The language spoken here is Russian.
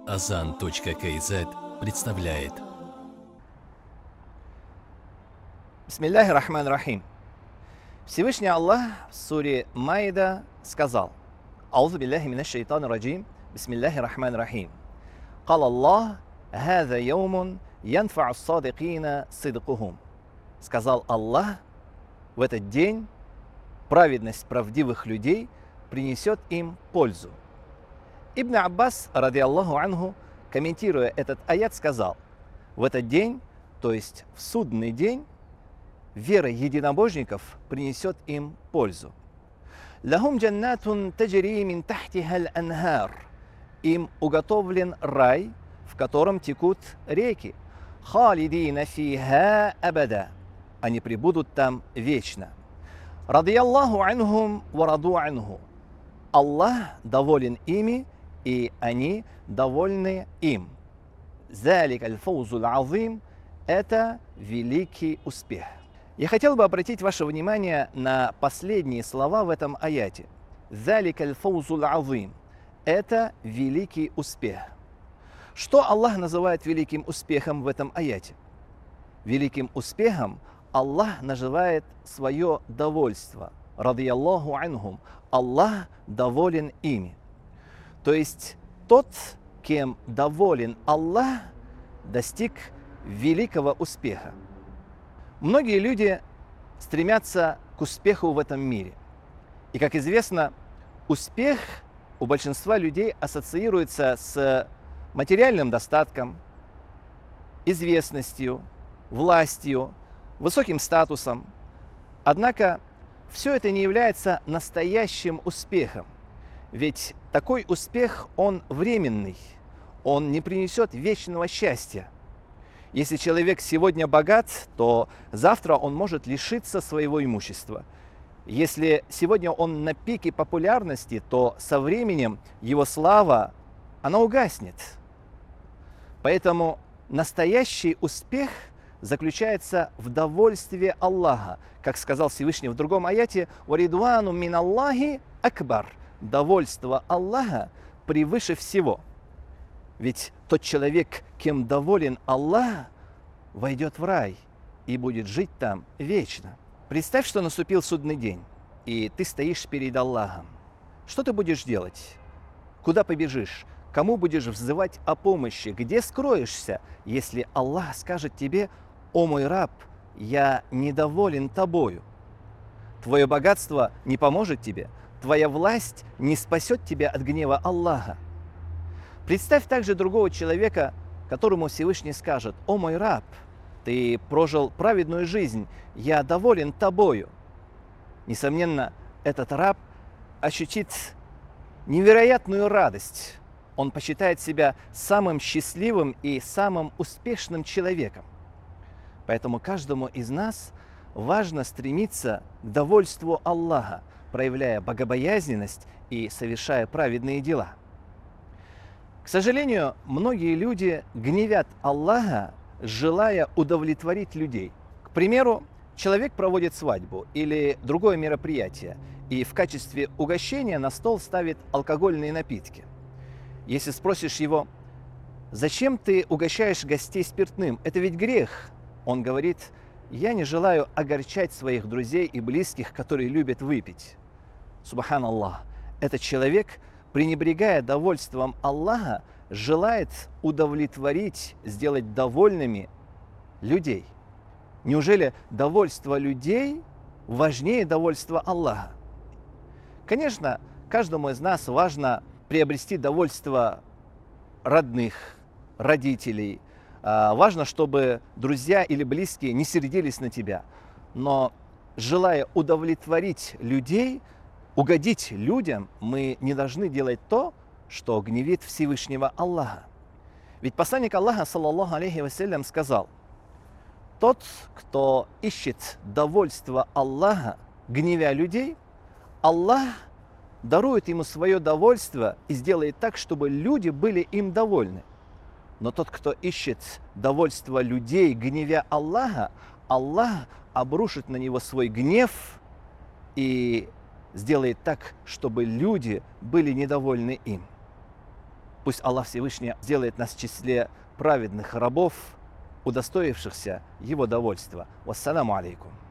Azan.kz представляет. Бисмиллахи рахман рахим. Всевышний Аллах в суре Маида сказал: Аузу биллахи минаш шайтанир раджим. Бисмиллахи рахман рахим. Кал Аллах: «Хаза яумун янфау ас-садикина сидкухум». Сказал Аллах: в этот день праведность правдивых людей принесет им пользу. Ибн Аббас, ради Аллаху анху, комментируя этот аят, сказал: в этот день, то есть в судный день, вера единобожников принесет им пользу. «Лахум джаннатун таджри мин тахтихал анхар». Им уготовлен рай, в котором текут реки. «Халидина фиха абада». Они пребудут там вечно. «Радияллаху анхум ва раду анху». Аллах доволен ими, и они довольны им. «Залик аль-фаузу аль-азим» – это великий успех. Я хотел бы обратить ваше внимание на последние слова в этом аяте. «Залик аль-фаузу аль-азим» – это великий успех. Что Аллах называет великим успехом в этом аяте? Великим успехом Аллах называет свое довольство. «Радияллаху анхум». Аллах доволен ими. То есть тот, кем доволен Аллах, достиг великого успеха. Многие люди стремятся к успеху в этом мире. И, как известно, успех у большинства людей ассоциируется с материальным достатком, известностью, властью, высоким статусом. Однако все это не является настоящим успехом. Ведь такой успех, он временный, он не принесет вечного счастья. Если человек сегодня богат, то завтра он может лишиться своего имущества. Если сегодня он на пике популярности, то со временем его слава, она угаснет. Поэтому настоящий успех заключается в довольстве Аллаха. Как сказал Всевышний в другом аяте: «Варидуану мин Аллахи акбар». Довольство Аллаха превыше всего. Ведь тот человек, кем доволен Аллах, войдет в рай и будет жить там вечно. Представь, что наступил судный день, и ты стоишь перед Аллахом. Что ты будешь делать? Куда побежишь? Кому будешь взывать о помощи? Где скроешься, если Аллах скажет тебе: «О мой раб, я недоволен тобою»? Твое богатство не поможет тебе, твоя власть не спасет тебя от гнева Аллаха. Представь также другого человека, которому Всевышний скажет: «О мой раб, ты прожил праведную жизнь, я доволен тобою». Несомненно, этот раб ощутит невероятную радость. Он посчитает себя самым счастливым и самым успешным человеком. Поэтому каждому из нас важно стремиться к довольству Аллаха, проявляя богобоязненность и совершая праведные дела. К сожалению, многие люди гневят Аллаха, желая удовлетворить людей. К примеру, человек проводит свадьбу или другое мероприятие, и в качестве угощения на стол ставит алкогольные напитки. Если спросишь его: «Зачем ты угощаешь гостей спиртным? Это ведь грех». Он говорит: «Я не желаю огорчать своих друзей и близких, которые любят выпить». Субханаллах. Этот человек, пренебрегая довольством Аллаха, желает удовлетворить, сделать довольными людей. Неужели довольство людей важнее довольства Аллаха? Конечно, каждому из нас важно приобрести довольство родных, родителей. Важно, чтобы друзья или близкие не сердились на тебя. Но, желая удовлетворить людей, угодить людям, мы не должны делать то, что гневит Всевышнего Аллаха. Ведь посланник Аллаха, саллаллаху алейхи вассалям, сказал: тот, кто ищет довольство Аллаха, гневя людей, Аллах дарует ему свое довольство и сделает так, чтобы люди были им довольны. Но тот, кто ищет довольство людей, гневя Аллаха, Аллах обрушит на него свой гнев и сделает так, чтобы люди были недовольны им. Пусть Аллах Всевышний сделает нас в числе праведных рабов, удостоившихся Его довольства. Вассаламу алейкум.